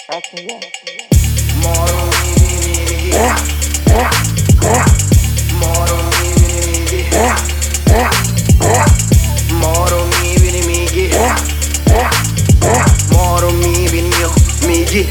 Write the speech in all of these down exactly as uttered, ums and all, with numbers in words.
ما رو میبینی میگی ما رو میبینی میگی ما رو میبینی میگی ما رو میبینی میگی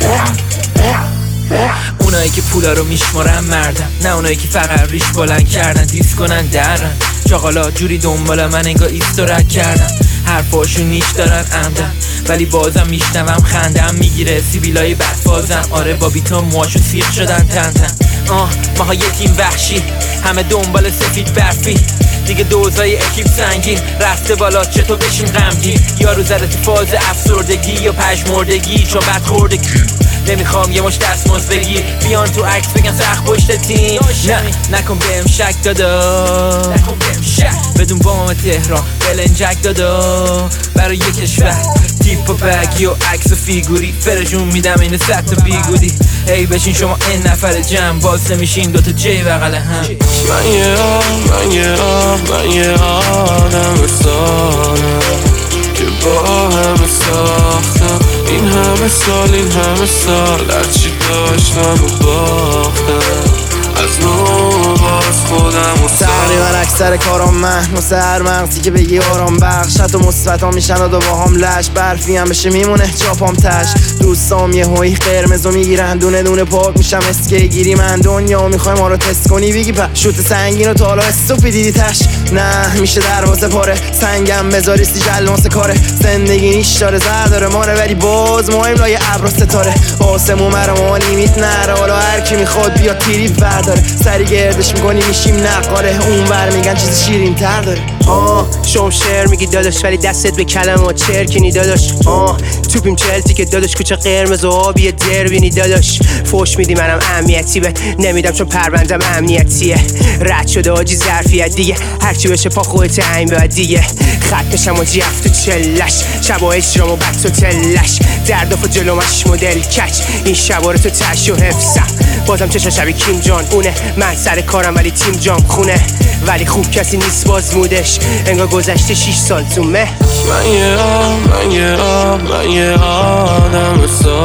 اونایی که پولا رو میشمارن مردن، نه اونایی که فقط ریش بلند کردن دیس کنن درن. چاقالا جوری دنبال من انگار ایستارک کردن، حرفاشون نیش دارن عمدن ولی بازم میشنوم خندم میگیره سیبیلای بدفازم. آره با بیتا موهاشون سیخ شدن تن تن. آه ماها یه تیم وحشی همه دنبال سفید برفی، دیگه دوزای اکیپ سنگین رفته بالا چطور بشیم غمگین. یارو زده تو فاز افسردگی یا پژمردگی چون بد خوردگی. نمیخوام یه مش دستمزد بگیر بیان تو عکس بگن سخت پشت تیم. نه نکن بهم شک دادا، نکن بهم شک بدون بام تهران بلنجک دادا. برای یه کشور تیپ و بگی و عکس و فیگوری فرجون میدم این صد تا بیگودی. ای بشین شما این نفر جمع باز نمیشین دوتا جی بغل هم. من یه آه من یه آه من یه آدم سالم که با همه ساختم این همه سال این همه سال هرچی داشتم و باختم از نو باز خودم و تقریبا اکثر کارام من مثل هر مغزی که بگی آرام بخش حتی مثبت ها میشن و با هم لش برفی هم بشه میمونه چاپام تش. دوستام یه هایی قرمزو میگیرن دونه دونه پاک میشم اسکی گیری. من دنیا میخوای ما رو تست کنی بگی په شوت سنگین و تا حالا استوپی دیدی تش. نه میشه دروازه پاره سنگم بذاری سی جلناس کاره. زندگی نیش داره زر داره ماره ولی باز مهم لای ابر و ستاره. آسمون مرا ما لیمیت نره حالا هر کی میخواد بیا تیری برداره. سری گردش میکنی میشیم نقاله اون ور میگن چیز شیرین تر داره. آه شوم شعر میگی داداش ولی دستت به کلمات چرکینی داداش. آه توپیم چلتی که داداش کوچه قرمز و آبی دربینی داداش. فوش میدی منم امنیتی به نمیدم چون پروندم امنیتیه. رد شده آجی ظرفیت دیگه هرچی بشه پا خودت این بعد دیگه. خط میشم و جفت و چلش شبا اجرام و بط و تلش درداف و جلومش مدل کچ این شبا رو تو تش و حفظم. بازم چشا شبی کیم جان اونه من سر کارم ولی تیم جام خونه. ولی خوب کسی نیست باز مودش انگار گذشته شیش سال تو مه. من یه آه من یه آه من یه آدم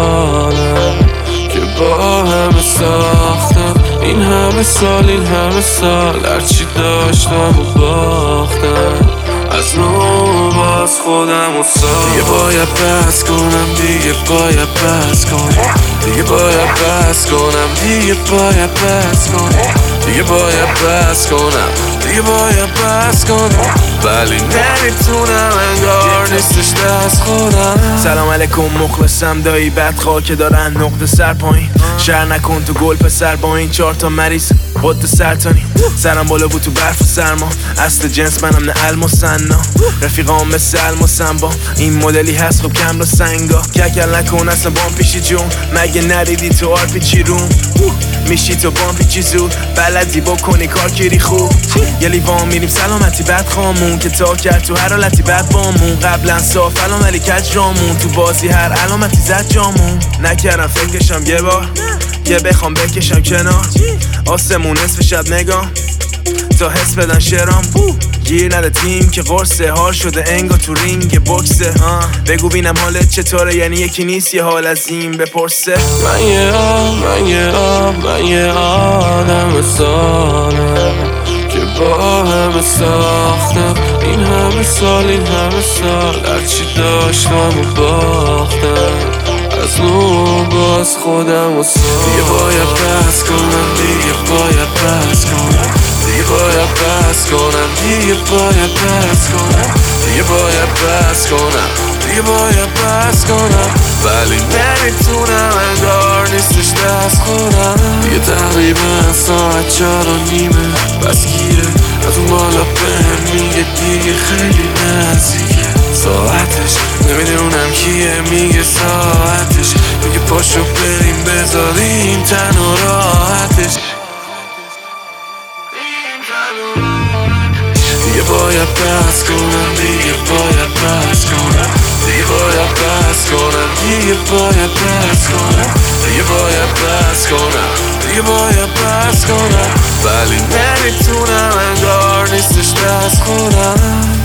سالم که با همه ساختم این همه سال این همه سال هرچی داشتم و باختم از نو باز خودم و سال. دیگه باید بس کنم دیگه باید بس کنم دیگه باید بس کنم دیگه باید بس کنم دیگه باید بس کنم دیگه باید بس کنم ولی نمیتونم انگار نیستش دست خودم. سلام علیکم مخلصم دایی بدخواه که دارن نقطه سر پایین. شهر نکن تو گل پسر با این چهار تا مریض قد سرطانی. سرم بالا بود تو برف و سرما اصل جنس منم نه علم و سنا. رفیقام مثل علم و سنبا این مدلی هست خب کم رو سنگا. ککل نکن اصلا بام پیشی جون مگه ندیدی تو آر پیچی روم میشی تو بام پیچی زود بلدی بکنی کار کیری خوب. یه لیوان میریم سلامتی بد خامون که تا کرد تو هر حالتی بد بامون. قبلا صاف الان ولی کج جامون تو بازی هر علامتی زد جامون. نکردم فکرشم یه بار که بخوام بکشم کنار آسمون نصف شب نگام تا حس بدن شرام. گیر نده تیم که قرصه حال شده انگا تو رینگ بوکسه. بگو بینم حالت چطوره یعنی یکی نیست یه حال از این بپرسه. من یه آه من یه آه من یه آدم سالم که با همه ساختم این همه سال این همه سال هرچی داشتم و باختم از نو باز خودم و سال. دیگه باید بس کنم دیگه باید بس کنم دیگه باید بس کنم دیگه باید بس کنم دیگه باید بس کنم دیگه باید بس کنم ولی نمیتونم انگار نیستش دست خودم. دیگه تقریبا ساعت چار و نیمه بس گیره از اون بالا بهم میگه دیگه خیلی نزدیکه ساعتش. نمیدونم کیه میگه ساعتش میگه پاشو بریم بذاریم تن و راحتش. دیگه باید بس کنم دیگه باید بس کنم دیگه باید بس کنم دیگه باید بس کنم دیگه باید بس کنم دیگه باید بس کنم ولی نمیتونم انگار نیستش دست خودم.